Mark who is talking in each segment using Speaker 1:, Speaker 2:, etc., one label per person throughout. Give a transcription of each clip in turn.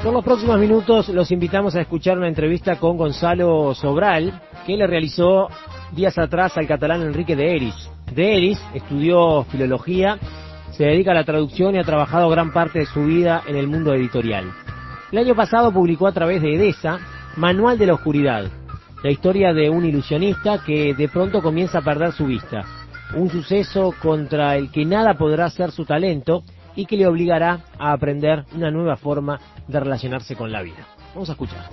Speaker 1: Por los próximos minutos los invitamos a escuchar una entrevista con Gonzalo Sobral, que le realizó días atrás al catalán Enrique de Eris. De Eris estudió filología, se dedica a la traducción y ha trabajado gran parte de su vida en el mundo editorial. El año pasado publicó a través de Edesa Manual de la Oscuridad, la historia de un ilusionista que de pronto comienza a perder su vista, un suceso contra el que nada podrá hacer su talento y que le obligará a aprender una nueva forma de relacionarse con la vida. Vamos a escuchar.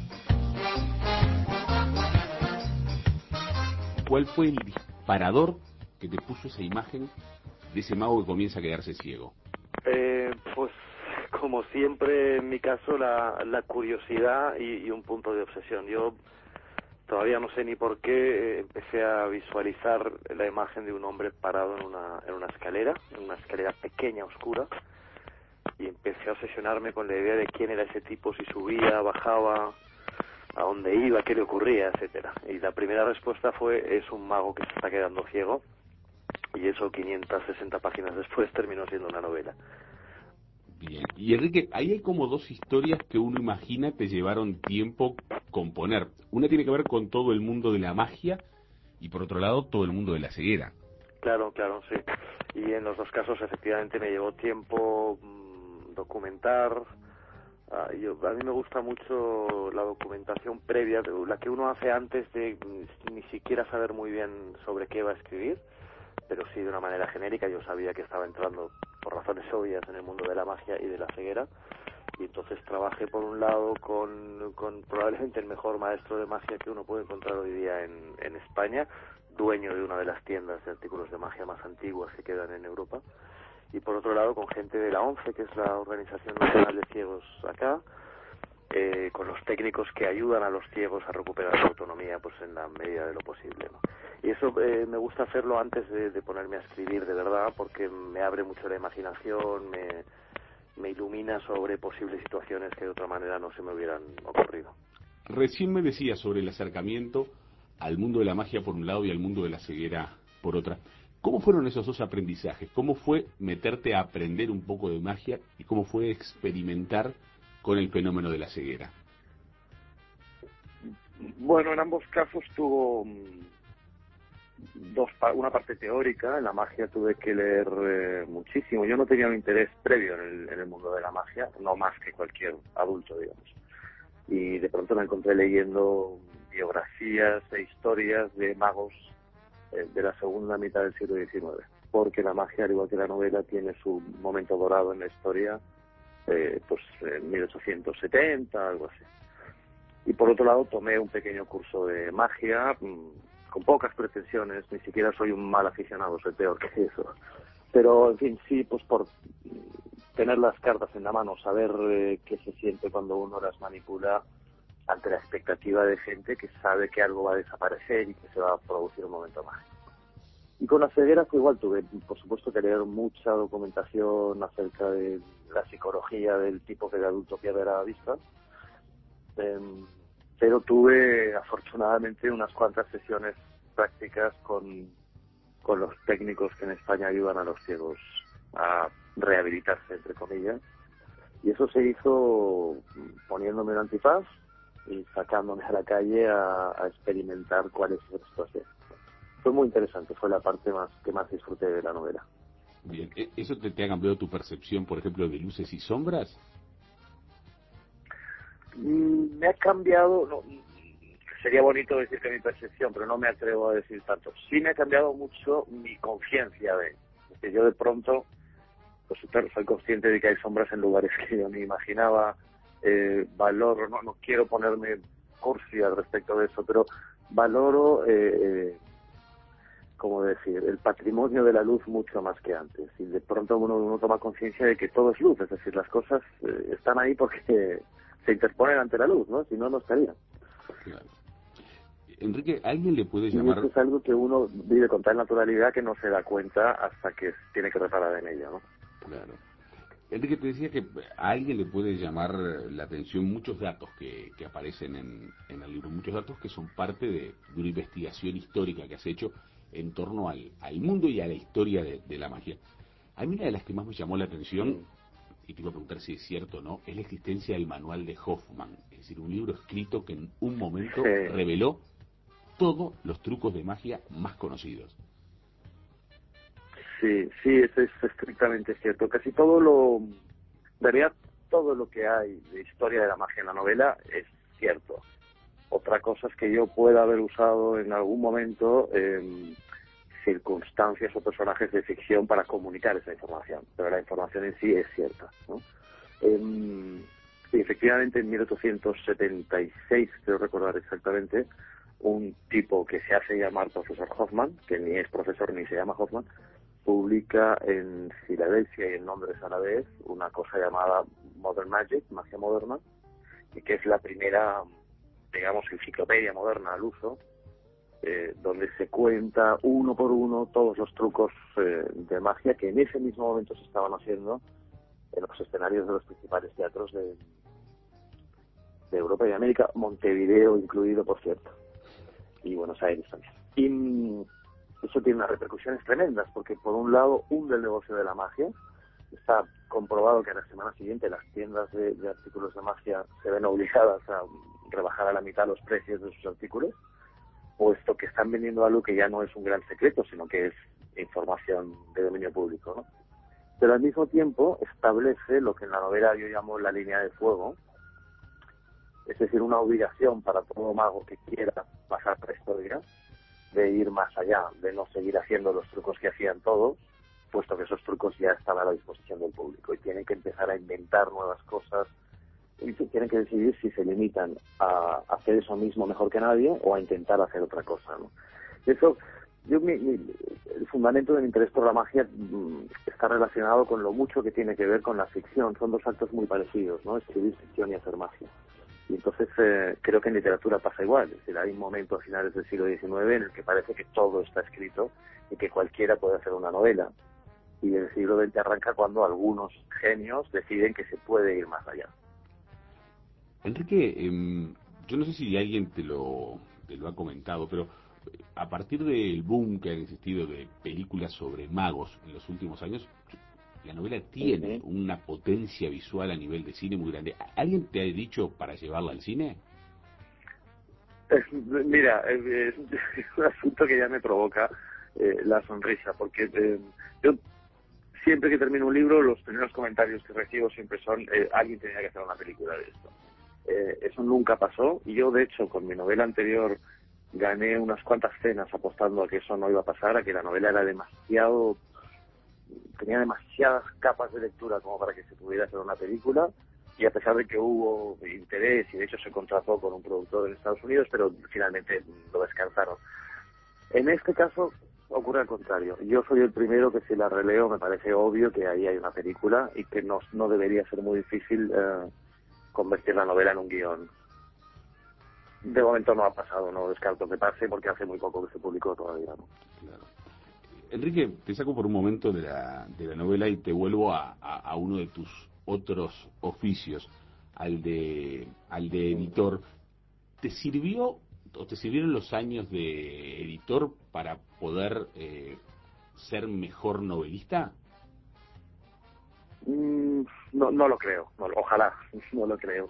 Speaker 2: ¿Cuál fue el disparador que te puso esa imagen de ese mago que comienza a quedarse ciego?
Speaker 3: Pues como siempre en mi caso la curiosidad y un punto de obsesión. Yo todavía no sé ni por qué empecé a visualizar la imagen de un hombre parado en una escalera pequeña, oscura, y empecé a obsesionarme con la idea de quién era ese tipo, si subía, bajaba, a dónde iba, qué le ocurría, etcétera. Y la primera respuesta fue: es un mago que se está quedando ciego, y eso 560 páginas después terminó siendo una novela.
Speaker 2: Bien. Y Enrique, ahí hay como dos historias que uno imagina te llevaron tiempo componer. Una tiene que ver con todo el mundo de la magia y por otro lado todo el mundo de la ceguera.
Speaker 3: Claro, sí. Y en los dos casos efectivamente me llevó tiempo documentar. A mí me gusta mucho la documentación previa, la que uno hace antes de ni siquiera saber muy bien sobre qué va a escribir, pero sí de una manera genérica. Yo sabía que estaba entrando por razones obvias en el mundo de la magia y de la ceguera, y entonces trabajé por un lado con probablemente el mejor maestro de magia que uno puede encontrar hoy día en España, dueño de una de las tiendas de artículos de magia más antiguas que quedan en Europa, y por otro lado con gente de la ONCE, que es la Organización Nacional de Ciegos acá, con los técnicos que ayudan a los ciegos a recuperar su autonomía pues en la medida de lo posible, ¿no? Y eso me gusta hacerlo antes de ponerme a escribir de verdad, porque me abre mucho la imaginación, me ilumina sobre posibles situaciones que de otra manera no se me hubieran ocurrido.
Speaker 2: Recién me decías sobre el acercamiento al mundo de la magia por un lado y al mundo de la ceguera por otra. ¿Cómo fueron esos dos aprendizajes? ¿Cómo fue meterte a aprender un poco de magia y cómo fue experimentar con el fenómeno de la ceguera?
Speaker 3: Bueno, en ambos casos tuvo una parte teórica. En la magia tuve que leer muchísimo. Yo no tenía un interés previo en el mundo de la magia, no más que cualquier adulto, digamos. Y de pronto me encontré leyendo biografías e historias de magos de la segunda mitad del siglo XIX, porque la magia, al igual que la novela, tiene su momento dorado en la historia, pues en 1870, algo así. Y por otro lado tomé un pequeño curso de magia, con pocas pretensiones, ni siquiera soy un mal aficionado, soy peor que eso. Pero, en fin, sí, pues por tener las cartas en la mano, saber qué se siente cuando uno las manipula ante la expectativa de gente que sabe que algo va a desaparecer y que se va a producir un momento mágico. Y con la ceguera fue igual, tuve por supuesto que leer mucha documentación acerca de la psicología del tipo que de adulto pierde la vista, pero tuve afortunadamente unas cuantas sesiones prácticas con los técnicos que en España ayudan a los ciegos a rehabilitarse, entre comillas, y eso se hizo poniéndome un antifaz y sacándome a la calle a experimentar cuál es la situación. Fue muy interesante, fue la parte que más disfruté de la novela.
Speaker 2: Bien, ¿eso te ha cambiado tu percepción, por ejemplo, de luces y sombras?
Speaker 3: Me ha cambiado, no, sería bonito decir que mi percepción, pero no me atrevo a decir tanto. Sí me ha cambiado mucho mi conciencia de que yo de pronto pues soy consciente de que hay sombras en lugares que yo ni imaginaba. Valoro, no quiero ponerme cursi al respecto de eso, pero valoro, como decir, el patrimonio de la luz mucho más que antes. Y de pronto uno toma conciencia de que todo es luz, es decir, las cosas están ahí porque se interponen ante la luz, ¿no? Si no, no estarían.
Speaker 2: Claro. Enrique, ¿alguien le puede
Speaker 3: Y
Speaker 2: llamar?
Speaker 3: eso es algo que uno vive con tal naturalidad que no se da cuenta hasta que tiene que reparar en ella, ¿no?
Speaker 2: Claro. Enrique, te decía que a alguien le puede llamar la atención muchos datos que aparecen en el libro, muchos datos que son parte de una investigación histórica que has hecho en torno al mundo y a la historia de la magia. A mí una de las que más me llamó la atención y te iba a preguntar si es cierto o no, es la existencia del manual de Hoffman, es decir, un libro escrito que en un momento reveló todos los trucos de magia más conocidos.
Speaker 3: Sí, eso es estrictamente cierto. Casi en realidad todo lo que hay de historia de la magia en la novela es cierto. Otra cosa es que yo pueda haber usado en algún momento circunstancias o personajes de ficción para comunicar esa información, pero la información en sí es cierta, ¿no? Y efectivamente en 1876, creo recordar exactamente, un tipo que se hace llamar profesor Hoffman, que ni es profesor ni se llama Hoffman, publica en Filadelfia y en Londres a la vez una cosa llamada Modern Magic, magia moderna, y que es la primera, digamos, enciclopedia moderna al uso, donde se cuenta uno por uno todos los trucos de magia que en ese mismo momento se estaban haciendo en los escenarios de los principales teatros de Europa y América, Montevideo incluido, por cierto, y Buenos Aires también. Y eso tiene unas repercusiones tremendas, porque por un lado hunde el negocio de la magia. Está comprobado que a la semana siguiente las tiendas de artículos de magia se ven obligadas a rebajar a la mitad los precios de sus artículos, puesto que están vendiendo algo que ya no es un gran secreto, sino que es información de dominio público, ¿no? Pero al mismo tiempo establece lo que en la novela yo llamo la línea de fuego, es decir, una obligación para todo mago que quiera pasar la historia de ir más allá, de no seguir haciendo los trucos que hacían todos, puesto que esos trucos ya están a la disposición del público y tienen que empezar a inventar nuevas cosas y tienen que decidir si se limitan a hacer eso mismo mejor que nadie o a intentar hacer otra cosa, ¿no? Eso, el fundamento de mi interés por la magia está relacionado con lo mucho que tiene que ver con la ficción. Son dos actos muy parecidos, ¿no? Escribir ficción y hacer magia. Y entonces creo que en literatura pasa igual. Es decir, hay un momento a finales del siglo XIX en el que parece que todo está escrito y que cualquiera puede hacer una novela. Y el siglo XX arranca cuando algunos genios deciden que se puede ir más allá.
Speaker 2: Enrique, yo no sé si alguien te lo ha comentado, pero a partir del boom que ha existido de películas sobre magos en los últimos años, la novela tiene una potencia visual a nivel de cine muy grande. ¿Alguien te ha dicho para llevarla al cine?
Speaker 3: Mira, es un asunto que ya me provoca la sonrisa, porque yo siempre que termino un libro, los primeros comentarios que recibo siempre son alguien tenía que hacer una película de esto. Eso nunca pasó, y yo de hecho con mi novela anterior gané unas cuantas cenas apostando a que eso no iba a pasar, a que la novela era tenía demasiadas capas de lectura como para que se pudiera hacer una película, y a pesar de que hubo interés y de hecho se contrató con un productor en Estados Unidos, pero finalmente lo descartaron. En este caso ocurre al contrario. Yo soy el primero que si la releo me parece obvio que ahí hay una película y que no debería ser muy difícil convertir la novela en un guión. De momento no ha pasado, no descarto que pase porque hace muy poco que se publicó todavía, ¿no?
Speaker 2: Claro. Enrique, te saco por un momento de la novela y te vuelvo a uno de tus otros oficios, al de editor. ¿Te sirvió o te sirvieron los años de editor para poder ser mejor novelista?
Speaker 3: No lo creo, ojalá, no lo creo.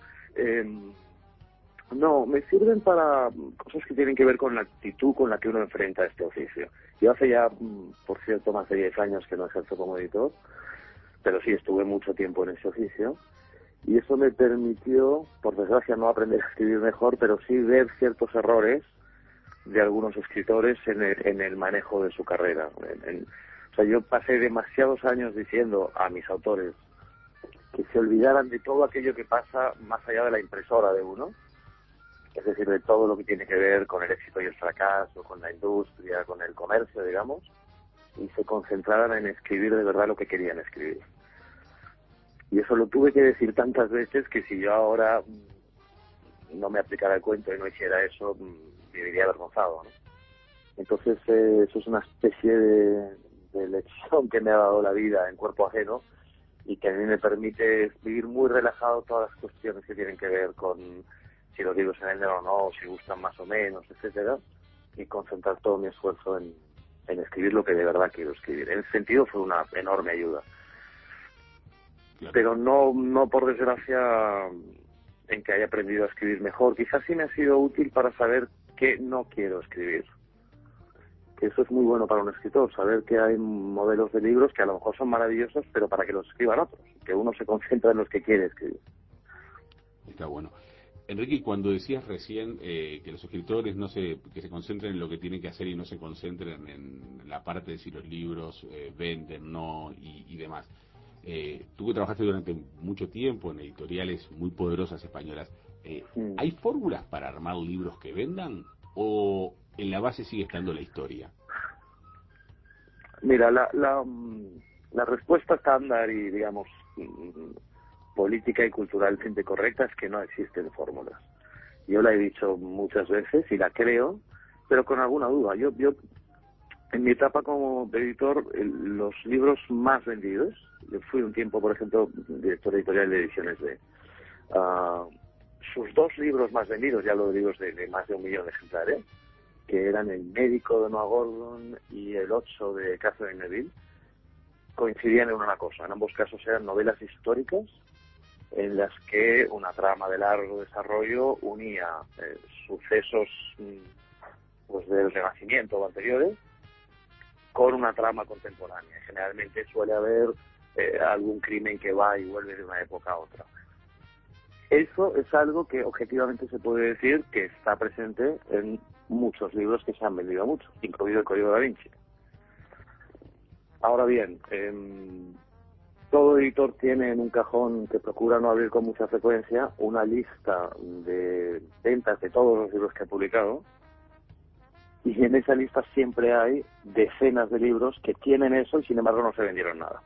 Speaker 3: No, me sirven para cosas que tienen que ver con la actitud con la que uno enfrenta este oficio. Yo hace ya, por cierto, más de 10 años que no ejerzo como editor, pero sí estuve mucho tiempo en ese oficio, y eso me permitió, por desgracia, no aprender a escribir mejor, pero sí ver ciertos errores de algunos escritores en el manejo de su carrera. O sea, yo pasé demasiados años diciendo a mis autores que se olvidaran de todo aquello que pasa más allá de la impresora de uno, es decir, de todo lo que tiene que ver con el éxito y el fracaso, con la industria, con el comercio, digamos, y se concentraran en escribir de verdad lo que querían escribir. Y eso lo tuve que decir tantas veces que si yo ahora no me aplicara el cuento y no hiciera eso, viviría avergonzado, ¿no? Entonces, eso es una especie de lección que me ha dado la vida en cuerpo ajeno y que a mí me permite vivir muy relajado todas las cuestiones que tienen que ver con si los libros se venden o no, si gustan más o menos, etcétera, y concentrar todo mi esfuerzo en escribir lo que de verdad quiero escribir. En ese sentido fue una enorme ayuda.
Speaker 2: Claro.
Speaker 3: pero no por desgracia en que haya aprendido a escribir mejor. Quizás sí me ha sido útil para saber qué no quiero escribir. Que eso es muy bueno para un escritor, saber que hay modelos de libros que a lo mejor son maravillosos, pero para que los escriban otros, que uno se concentra en los que quiere escribir.
Speaker 2: Está bueno. Enrique, cuando decías recién que los escritores que se concentren en lo que tienen que hacer y no se concentren en la parte de si los libros venden, no, y demás. Tú que trabajaste durante mucho tiempo en editoriales muy poderosas españolas, ¿hay fórmulas para armar libros que vendan o en la base sigue estando la historia?
Speaker 3: Mira, la respuesta estándar y, digamos, política y culturalmente correcta es que no existen fórmulas. Yo la he dicho muchas veces y la creo, pero con alguna duda. Yo en mi etapa como editor, los libros más vendidos, yo fui un tiempo, por ejemplo, director editorial de Ediciones B. Sus dos libros más vendidos, ya hablo de libros de más de 1 millón de ejemplares, que eran El médico de Noah Gordon y El 8 de Catherine Neville, coincidían en una cosa. En ambos casos eran novelas históricas en las que una trama de largo desarrollo unía sucesos pues del Renacimiento o anteriores con una trama contemporánea. Generalmente suele haber algún crimen que va y vuelve de una época a otra. Eso es algo que objetivamente se puede decir que está presente en muchos libros que se han vendido mucho, incluido el Código Da Vinci. Ahora bien, todo editor tiene en un cajón que procura no abrir con mucha frecuencia una lista de ventas de todos los libros que ha publicado, y en esa lista siempre hay decenas de libros que tienen eso y sin embargo no se vendieron nada.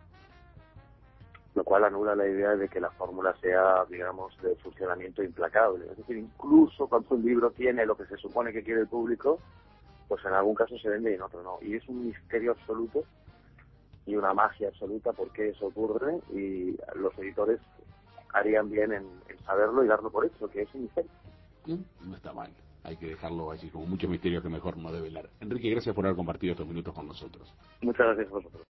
Speaker 3: Lo cual anula la idea de que la fórmula sea, digamos, de funcionamiento implacable. Es decir, incluso cuando un libro tiene lo que se supone que quiere el público, pues en algún caso se vende y en otro no. Y es un misterio absoluto y una magia absoluta por qué eso ocurre, y los editores harían bien en saberlo y darlo por hecho, que es un misterio.
Speaker 2: No está mal, hay que dejarlo así, como muchos misterios que mejor no develar. Enrique, gracias por haber compartido estos minutos con nosotros.
Speaker 3: Muchas gracias a vosotros.